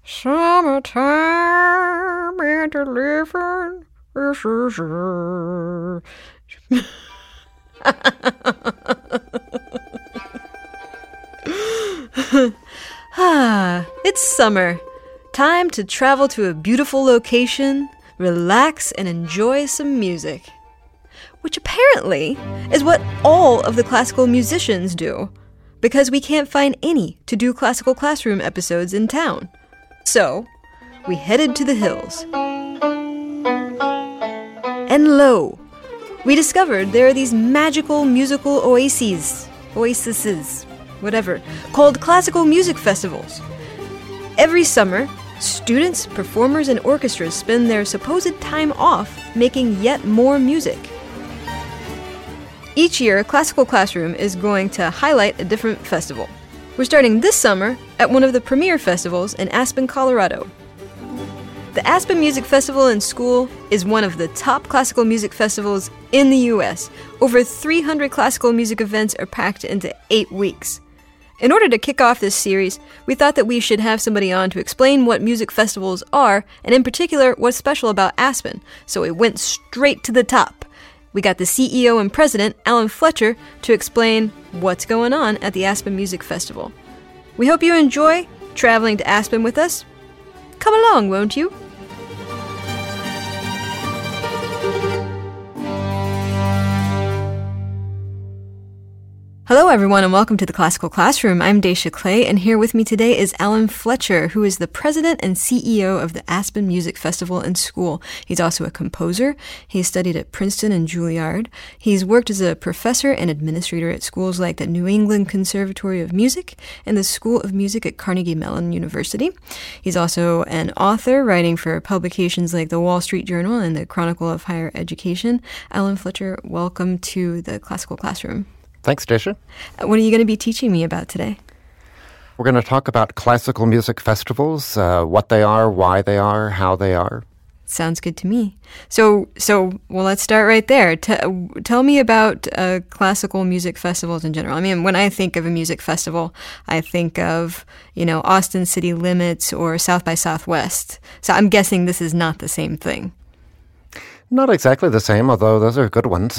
Summertime and the living is easy. It's summer. Time to travel to a beautiful location, relax, and enjoy some music. Which apparently is what all of the classical musicians do, because we can't find any to do classical classroom episodes in town. So, we headed to the hills. And lo, we discovered there are these magical musical oases, whatever, called classical music festivals. Every summer, students, performers, and orchestras spend their supposed time off making yet more music. Each year, Classical Classroom is going to highlight a different festival. We're starting this summer at one of the premier festivals in Aspen, Colorado. The Aspen Music Festival and School is one of the top classical music festivals in the U.S. Over 300 classical music events are packed into 8 weeks. In order to kick off this series, we thought that we should have somebody on to explain what music festivals are, and in particular, what's special about Aspen. So we went straight to the top. We got the CEO and president, Alan Fletcher, to explain what's going on at the Aspen Music Festival. We hope you enjoy traveling to Aspen with us. Come along, won't you? Hello, everyone, and welcome to the Classical Classroom. I'm Daisha Clay, and here with me today is Alan Fletcher, who is the president and CEO of the Aspen Music Festival and School. He's also a composer. He's studied at Princeton and Juilliard. He's worked as a professor and administrator at schools like the New England Conservatory of Music and the School of Music at Carnegie Mellon University. He's also an author, writing for publications like the Wall Street Journal and the Chronicle of Higher Education. Alan Fletcher, welcome to the Classical Classroom. Thanks, Daisha. What are you going to be teaching me about today? We're going to talk about classical music festivals, what they are, why they are, how they are. Sounds good to me. So, let's start right there. Tell me about classical music festivals in general. I mean, when I think of a music festival, I think of, Austin City Limits or South by Southwest. So I'm guessing this is not the same thing. Not exactly the same, although those are good ones.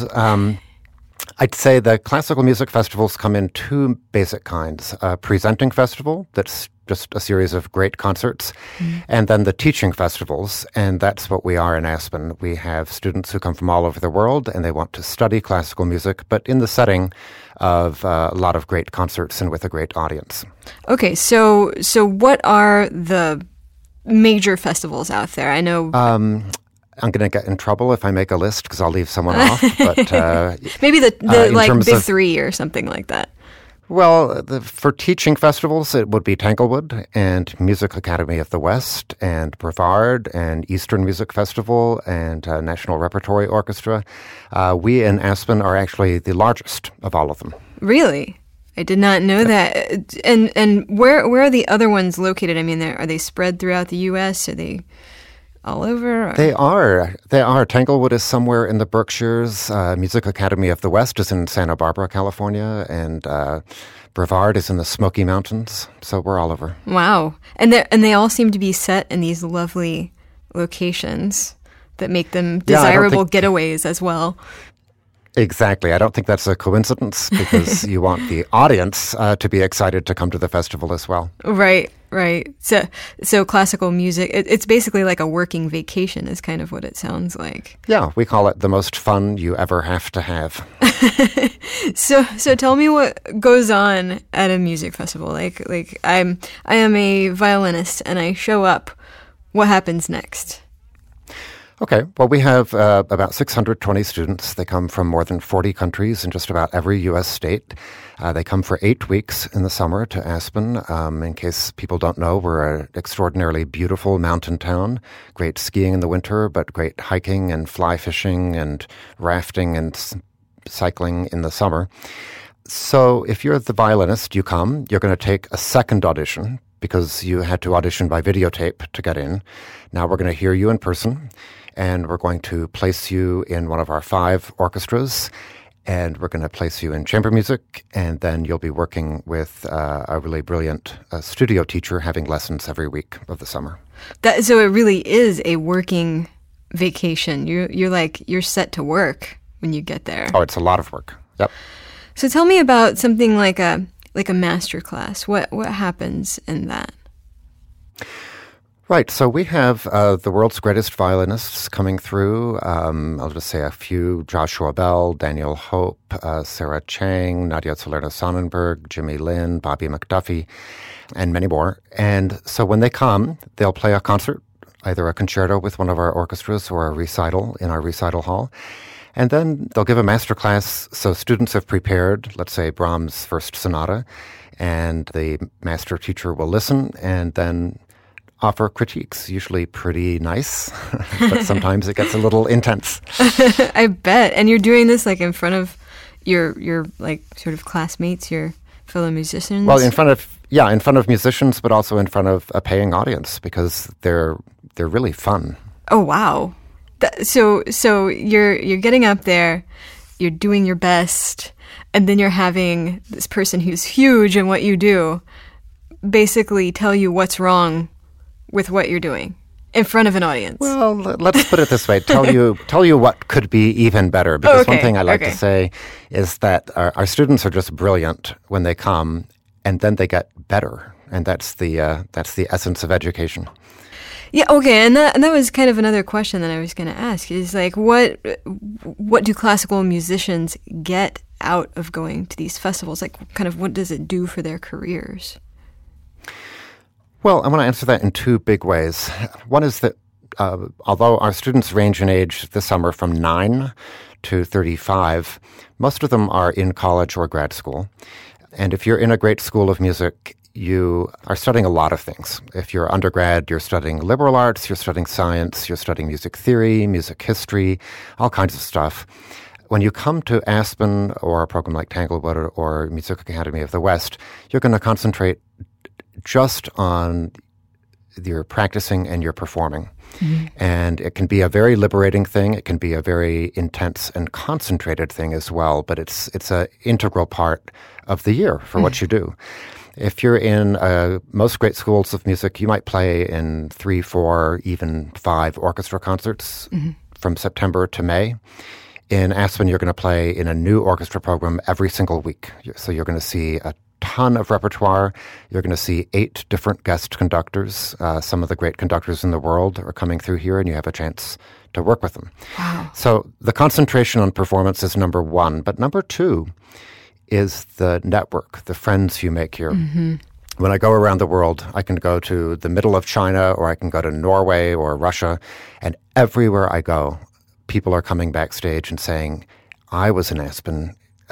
I'd say the classical music festivals come in two basic kinds. A presenting festival, that's just a series of great concerts, and then the teaching festivals, and that's what we are in Aspen. We have students who come from all over the world, and they want to study classical music, but in the setting of a lot of great concerts and with a great audience. Okay, so what are the major festivals out there? I know... I'm going to get in trouble if I make a list because I'll leave someone off. But maybe the big three or something like that. Well, for teaching festivals, it would be Tanglewood and Music Academy of the West and Brevard and Eastern Music Festival and National Repertory Orchestra. We in Aspen are actually the largest of all of them. Really? I did not know that. And where are the other ones located? I mean, are they spread throughout the U.S.? Are they all over? Or? They are. Tanglewood is somewhere in the Berkshires. Music Academy of the West is in Santa Barbara, California, and Brevard is in the Smoky Mountains. So we're all over. Wow. And they all seem to be set in these lovely locations that make them desirable getaways as well. Exactly. I don't think that's a coincidence because you want the audience to be excited to come to the festival as well. Right. So classical music, it's basically like a working vacation is kind of what it sounds like. Yeah, we call it the most fun you ever have to have. So tell me what goes on at a music festival. Like I am a violinist and I show up. What happens next? Okay, well, we have about 620 students. They come from more than 40 countries in just about every U.S. state. They come for 8 weeks in the summer to Aspen. In case people don't know, we're an extraordinarily beautiful mountain town. Great skiing in the winter, but great hiking and fly fishing and rafting and cycling in the summer. So if you're the violinist, you come. You're going to take a second audition because you had to audition by videotape to get in. Now we're going to hear you in person. And we're going to place you in one of our 5 orchestras. and we're going to place you in chamber music, and then you'll be working with a really brilliant studio teacher having lessons every week of the summer. So it really is a working vacation. You're set to work when you get there. Oh, it's a lot of work. Yep. So tell me about something like a master class. What happens in that? Right. So we have the world's greatest violinists coming through. I'll just say a few: Joshua Bell, Daniel Hope, Sarah Chang, Nadia Salerno-Sonnenberg, Jimmy Lin, Bobby McDuffie, and many more. And so when they come, they'll play a concert, either a concerto with one of our orchestras or a recital in our recital hall. And then they'll give a master class. So students have prepared, let's say, Brahms' First Sonata, and the master teacher will listen and then offer critiques, usually pretty nice, but sometimes it gets a little intense. I bet. And you're doing this like in front of your like sort of classmates, your fellow musicians? Well, in front of musicians, but also in front of a paying audience, because they're really fun. Oh, wow. So you're getting up there, you're doing your best, and then you're having this person who's huge in what you do basically tell you what's wrong with what you're doing in front of an audience. Well, let's put it this way: tell you what could be even better. Because one thing I like to say is that our students are just brilliant when they come, and then they get better, and that's the essence of education. Yeah, okay, and that was kind of another question that I was going to ask, is like, what do classical musicians get out of going to these festivals? Like, kind of what does it do for their careers? Well, I want to answer that in two big ways. One is that although our students range in age this summer from 9 to 35, most of them are in college or grad school. And if you're in a great school of music, you are studying a lot of things. If you're undergrad, you're studying liberal arts, you're studying science, you're studying music theory, music history, all kinds of stuff. When you come to Aspen or a program like Tanglewood or Music Academy of the West, you're going to concentrate just on your practicing and your performing. Mm-hmm. And it can be a very liberating thing. It can be a very intense and concentrated thing as well, but it's an integral part of the year for what you do. If you're in most great schools of music, you might play in 3, 4, even 5 orchestra concerts from September to May. In Aspen, you're going to play in a new orchestra program every single week. So you're going to see a ton of repertoire. You're going to see 8 different guest conductors. Some of the great conductors in the world are coming through here, and you have a chance to work with them. Wow. So the concentration on performance is number one. But number two is the network, the friends you make here. Mm-hmm. When I go around the world, I can go to the middle of China, or I can go to Norway or Russia, and everywhere I go, people are coming backstage and saying, I was in Aspen.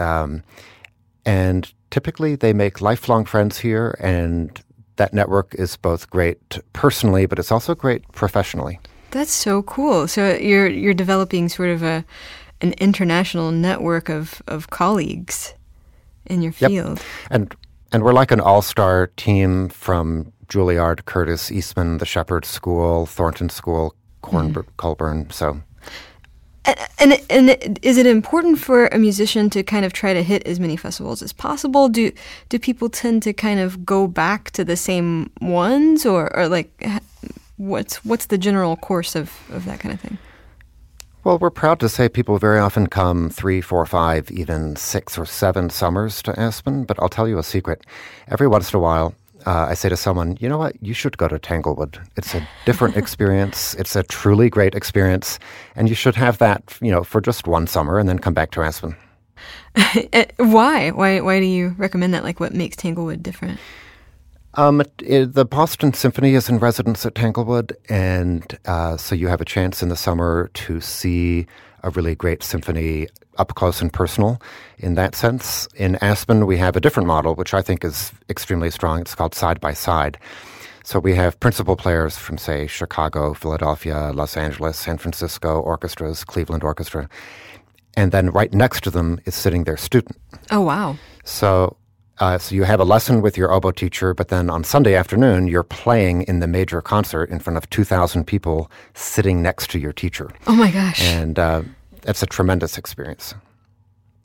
And typically they make lifelong friends here, and that network is both great personally, but it's also great professionally. That's so cool. So you're developing sort of an international network of colleagues in your field. Yep. And we're like an all-star team from Juilliard, Curtis, Eastman, the Shepherd School, Thornton School, Colburn. So, and is it important for a musician to kind of try to hit as many festivals as possible? Do people tend to kind of go back to the same ones, or like what's the general course of that kind of thing? Well, we're proud to say people very often come 3, 4, 5, even 6 or 7 summers to Aspen. But I'll tell you a secret. Every once in a while, I say to someone, you know what, you should go to Tanglewood. It's a different experience. It's a truly great experience. And you should have that, for just one summer and then come back to Aspen. Why? Why do you recommend that? Like, what makes Tanglewood different? The Boston Symphony is in residence at Tanglewood, and so you have a chance in the summer to see a really great symphony up close and personal in that sense. In Aspen, we have a different model, which I think is extremely strong. It's called Side by Side. So we have principal players from, say, Chicago, Philadelphia, Los Angeles, San Francisco orchestras, Cleveland Orchestra, and then right next to them is sitting their student. Oh, wow. So you have a lesson with your oboe teacher, but then on Sunday afternoon, you're playing in the major concert in front of 2,000 people sitting next to your teacher. Oh, my gosh. And that's a tremendous experience.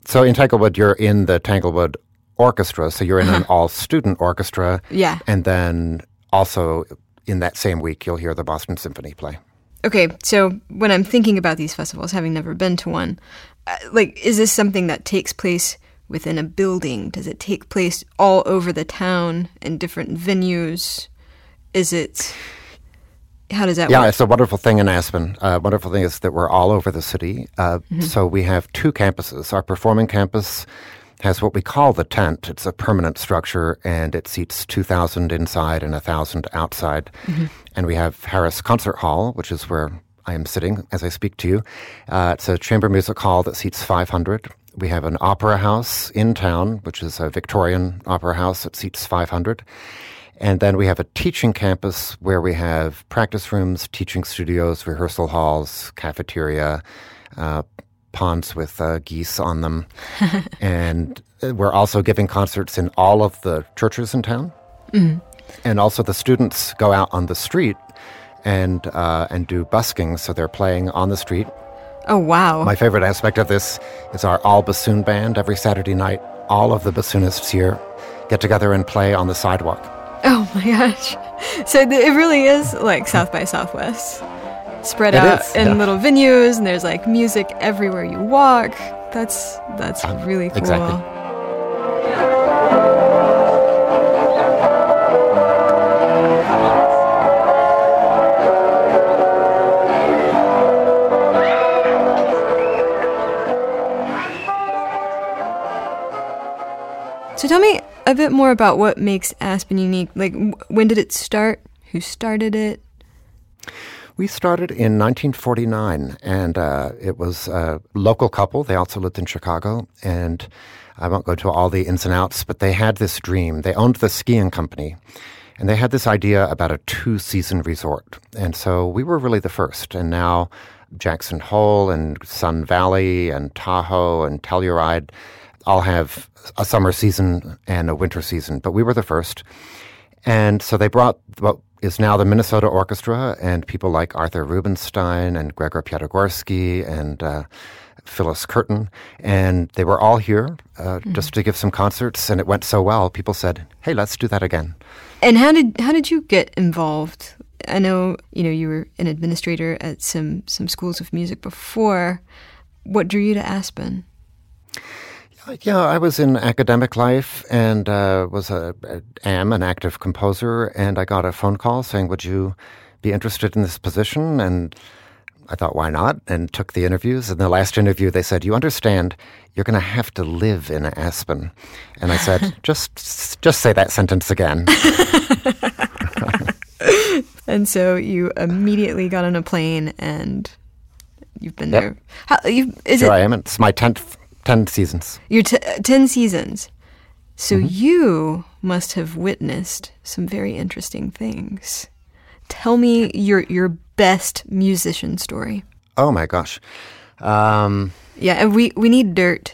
So in Tanglewood, you're in the Tanglewood Orchestra, so you're in an all-student orchestra. Yeah. And then also in that same week, you'll hear the Boston Symphony play. Okay, so when I'm thinking about these festivals, having never been to one, is this something that takes place within a building? Does it take place all over the town in different venues? How does that work? Yeah, it's a wonderful thing in Aspen. Wonderful thing is that we're all over the city. So we have 2 campuses. Our performing campus has what we call the tent. It's a permanent structure, and it seats 2,000 inside and 1,000 outside. And we have Harris Concert Hall, which is where I am sitting as I speak to you. It's a chamber music hall that seats 500. We have an opera house in town, which is a Victorian opera house that seats 500. And then we have a teaching campus where we have practice rooms, teaching studios, rehearsal halls, cafeteria, ponds with geese on them. And we're also giving concerts in all of the churches in town. And also the students go out on the street and do busking, so they're playing on the street. Oh, wow. My favorite aspect of this is our all-bassoon band. Every Saturday night, all of the bassoonists here get together and play on the sidewalk. Oh my gosh. So it really is like South by Southwest. Spread out in little venues, and there's like music everywhere you walk. That's really cool. Exactly. So tell me a bit more about what makes Aspen unique. Like, when did it start? Who started it? We started in 1949, and it was a local couple. They also lived in Chicago, and I won't go into all the ins and outs, but they had this dream. They owned the skiing company, and they had this idea about a 2-season resort. And so we were really the first, and now Jackson Hole and Sun Valley and Tahoe and Telluride all have a summer season and a winter season, but we were the first. And so they brought what is now the Minnesota Orchestra and people like Arthur Rubinstein and Gregor Piatigorsky and Phyllis Curtin, and they were all here just to give some concerts, and it went so well, people said, hey, let's do that again. And how did you get involved? I know, you were an administrator at some schools of music before. What drew you to Aspen? Yeah, I was in academic life and am an active composer, and I got a phone call saying, would you be interested in this position? And I thought, why not? And took the interviews. And the last interview, they said, you understand, you're going to have to live in Aspen. And I said, just say that sentence again. And so you immediately got on a plane and you've been there. Here I am. It's my 10 seasons. You're 10 seasons. So you must have witnessed some very interesting things. Tell me your best musician story. Oh my gosh. Yeah, and we need dirt.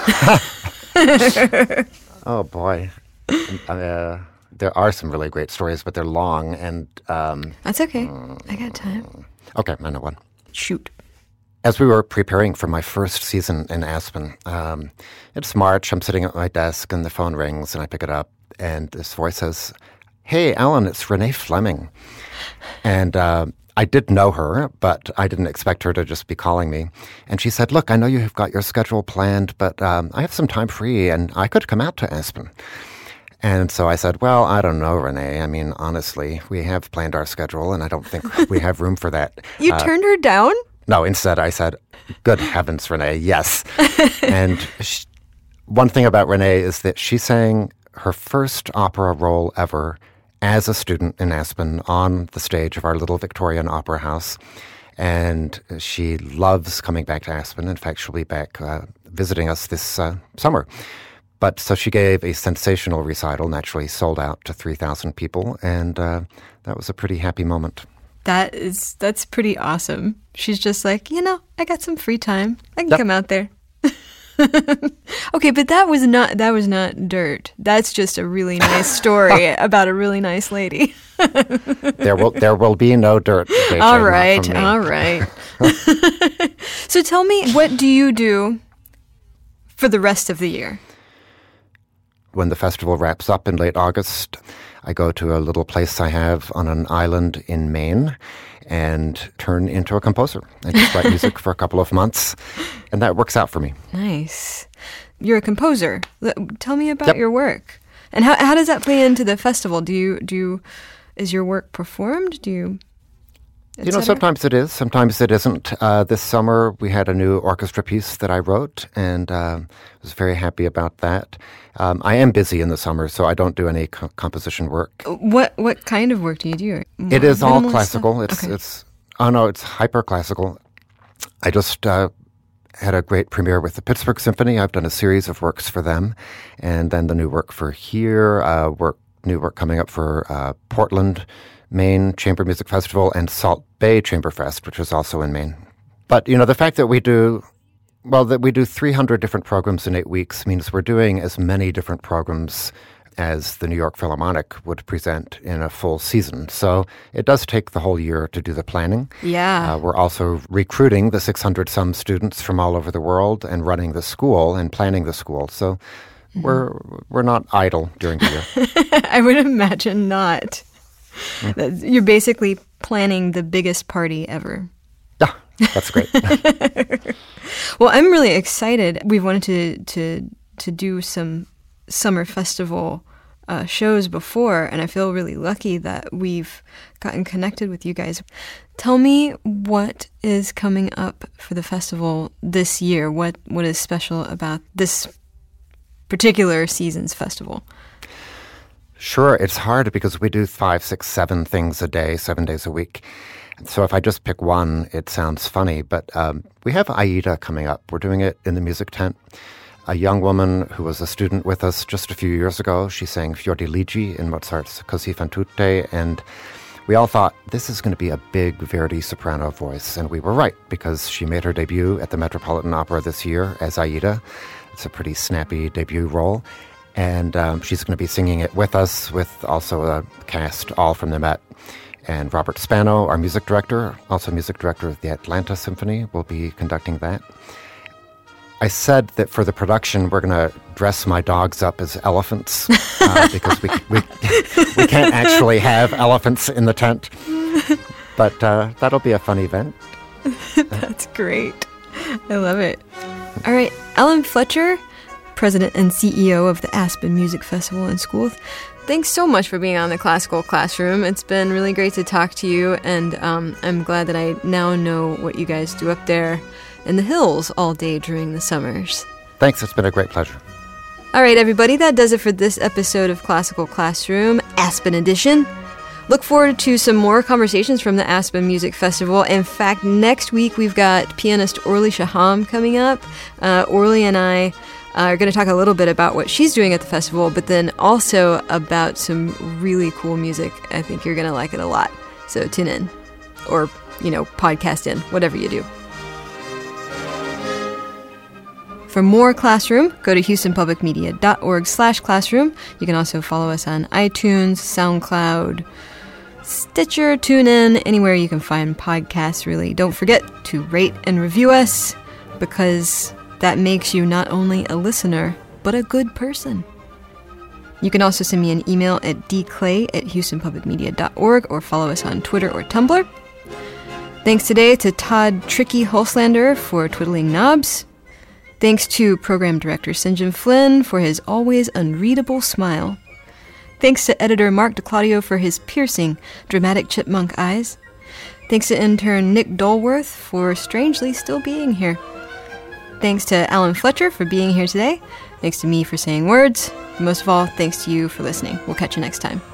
Oh boy. There are some really great stories, but they're long and... That's okay. I got time. Okay, I know one. Shoot. As we were preparing for my first season in Aspen, it's March, I'm sitting at my desk and the phone rings and I pick it up and this voice says, hey, Alan, it's Renee Fleming. And I did know her, but I didn't expect her to just be calling me. And she said, look, I know you have got your schedule planned, but I have some time free and I could come out to Aspen. And so I said, well, I don't know, Renee. I mean, honestly, we have planned our schedule and I don't think we have room for that. You turned her down? No, instead I said, good heavens, Renee, yes. And one thing about Renee is that she sang her first opera role ever as a student in Aspen on the stage of our little Victorian opera house. And she loves coming back to Aspen. In fact, she'll be back visiting us this summer. But so she gave a sensational recital, naturally sold out to 3,000 people. And that was a pretty happy moment. That's pretty awesome. She's just like, I got some free time. I can come out there. Okay, but that was not dirt. That's just a really nice story about a really nice lady. There will be no dirt. All right. So tell me, what do you do for the rest of the year? When the festival wraps up in late August, I go to a little place I have on an island in Maine and turn into a composer. I just write music for a couple of months, and that works out for me. Nice. You're a composer. Tell me about your work. And how does that play into the festival? Is your work performed? Sometimes it is, sometimes it isn't. This summer, we had a new orchestra piece that I wrote, and was very happy about that. I am busy in the summer, so I don't do any composition work. What kind of work do you do? It is all classical. Stuff? It's hyper classical. I just had a great premiere with the Pittsburgh Symphony. I've done a series of works for them, and then the new work for here. New work coming up for Portland, Maine Chamber Music Festival, and Salt Bay Chamber Fest, which is also in Maine. But, the fact that we do 300 different programs in 8 weeks means we're doing as many different programs as the New York Philharmonic would present in a full season. So it does take the whole year to do the planning. Yeah. We're also recruiting the 600-some students from all over the world and running the school and planning the school. So we're not idle during the year. I would imagine not. You're basically planning the biggest party ever. Yeah, that's great. Well, I'm really excited. We've wanted to do some summer festival shows before, and I feel really lucky that we've gotten connected with you guys. Tell me what is coming up for the festival this year. What is special about this particular season's festival? Sure, it's hard because we do 5, 6, 7 things a day, 7 days a week. So if I just pick one, it sounds funny, but we have Aida coming up. We're doing it in the music tent. A young woman who was a student with us just a few years ago, she sang Fiordiligi in Mozart's Così fan tutte, and we all thought, this is going to be a big Verdi soprano voice, and we were right, because she made her debut at the Metropolitan Opera this year as Aida. It's a pretty snappy debut role. And she's going to be singing it with us, with also a cast all from the Met. And Robert Spano, our music director, also music director of the Atlanta Symphony, will be conducting that. I said that for the production, we're going to dress my dogs up as elephants because we can't actually have elephants in the tent. But that'll be a fun event. That's great. I love it. All right, Alan Fletcher, President and CEO of the Aspen Music Festival and School. Thanks so much for being on the Classical Classroom. It's been really great to talk to you, and I'm glad that I now know what you guys do up there in the hills all day during the summers. Thanks, it's been a great pleasure. All right, everybody, that does it for this episode of Classical Classroom, Aspen Edition. Look forward to some more conversations from the Aspen Music Festival. In fact, next week we've got pianist Orly Shaham coming up. Orly and I are going to talk a little bit about what she's doing at the festival, but then also about some really cool music. I think you're going to like it a lot. So tune in, or, podcast in, whatever you do. For more Classroom, go to houstonpublicmedia.org/classroom. You can also follow us on iTunes, SoundCloud, Stitcher, TuneIn, anywhere you can find podcasts, really. Don't forget to rate and review us, because that makes you not only a listener, but a good person. You can also send me an email at dclay@houstonpublicmedia.org or follow us on Twitter or Tumblr. Thanks today to Todd Tricky Holslander for twiddling knobs. Thanks to Program Director St. John Flynn for his always unreadable smile. Thanks to Editor Mark DeClaudio for his piercing, dramatic chipmunk eyes. Thanks to intern Nick Dolworth for strangely still being here. Thanks to Alan Fletcher for being here today. Thanks to me for saying words. And most of all, thanks to you for listening. We'll catch you next time.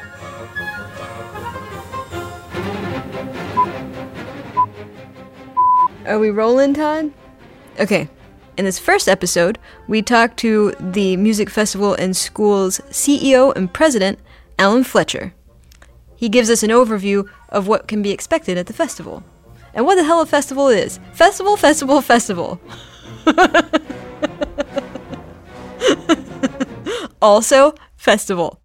Are we rolling, Todd? Okay. In this first episode, we talked to the Music Festival and School's CEO and President, Alan Fletcher. He gives us an overview of what can be expected at the festival. And what the hell a festival is. Festival, festival, festival. Also, festival.